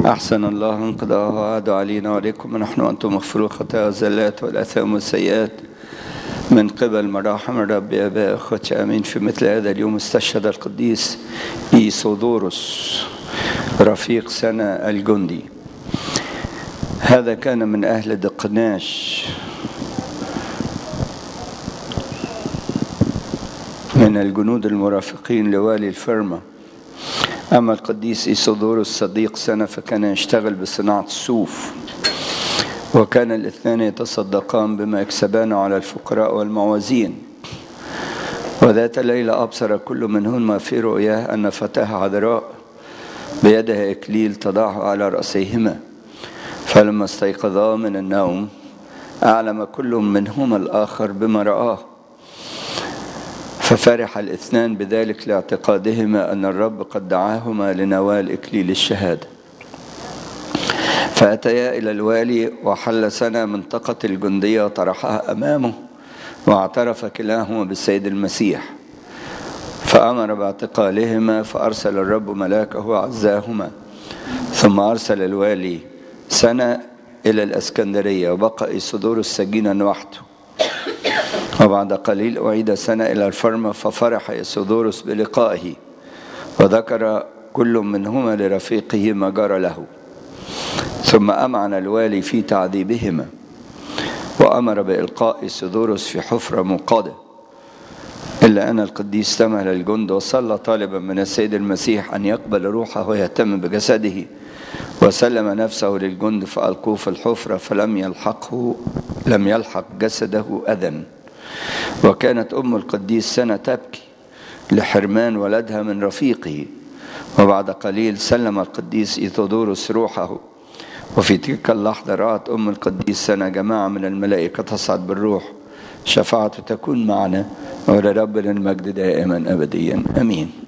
أحسن الله انقضاءه وعاد علينا وعليكم ونحن وأنتم مغفور الخطايا والزلات والآثام والسيئات من قبل مراحم الرب يا أبا أخوتي. آمين. في مثل هذا اليوم استشهد القديس إيسودوروس رفيق سنة الجندي. هذا كان من أهل دقناش من الجنود المرافقين لوالي الفرما. أما القديس إيسودوروس صديق سنة فكان يشتغل بصناعة الصوف، وكان الاثنان يتصدقان بما يكسبان على الفقراء والموازين. وذات ليلة أبصر كل منهما في رؤياه أن فتاة عذراء بيدها إكليل تضعه على رأسيهما. فلما استيقظا من النوم أعلم كل منهما الآخر بما رآه، ففرح الاثنان بذلك لاعتقادهما أن الرب قد دعاهما لنوال إكليل الشهادة. فأتيا إلى الوالي وحل سنة منطقة الجندية وطرحها أمامه، واعترف كلاهما بالسيد المسيح، فأمر باعتقالهما. فأرسل الرب ملاكه وعزاهما. ثم أرسل الوالي سنة إلى الإسكندرية، وبقى إيسودوروس سجينا وحده. وبعد قليل أعيد سنة إلى الفرما، ففرح إيسودوروس بلقائه، وذكر كل منهما لرفيقه ما جرى له. ثم أمعن الوالي في تعذيبهما، وأمر بإلقاء إيسودوروس في حفرة موقدة. إلا أن القديس تمهل الجند وصلى طالبا من السيد المسيح أن يقبل روحه ويهتم بجسده، وسلم نفسه للجند فألقوه في الحفرة، فلم يلحق جسده أذى. وكانت أم القديس سنة تبكي لحرمان ولدها من رفيقه. وبعد قليل سلم القديس إيسودوروس روحه. وفي تلك اللحظة رأت أم القديس سنة جماعة من الملائكة تصعد بالروح. شفاعته تكون معنا، ولربنا المجد دائما أبديا. أمين.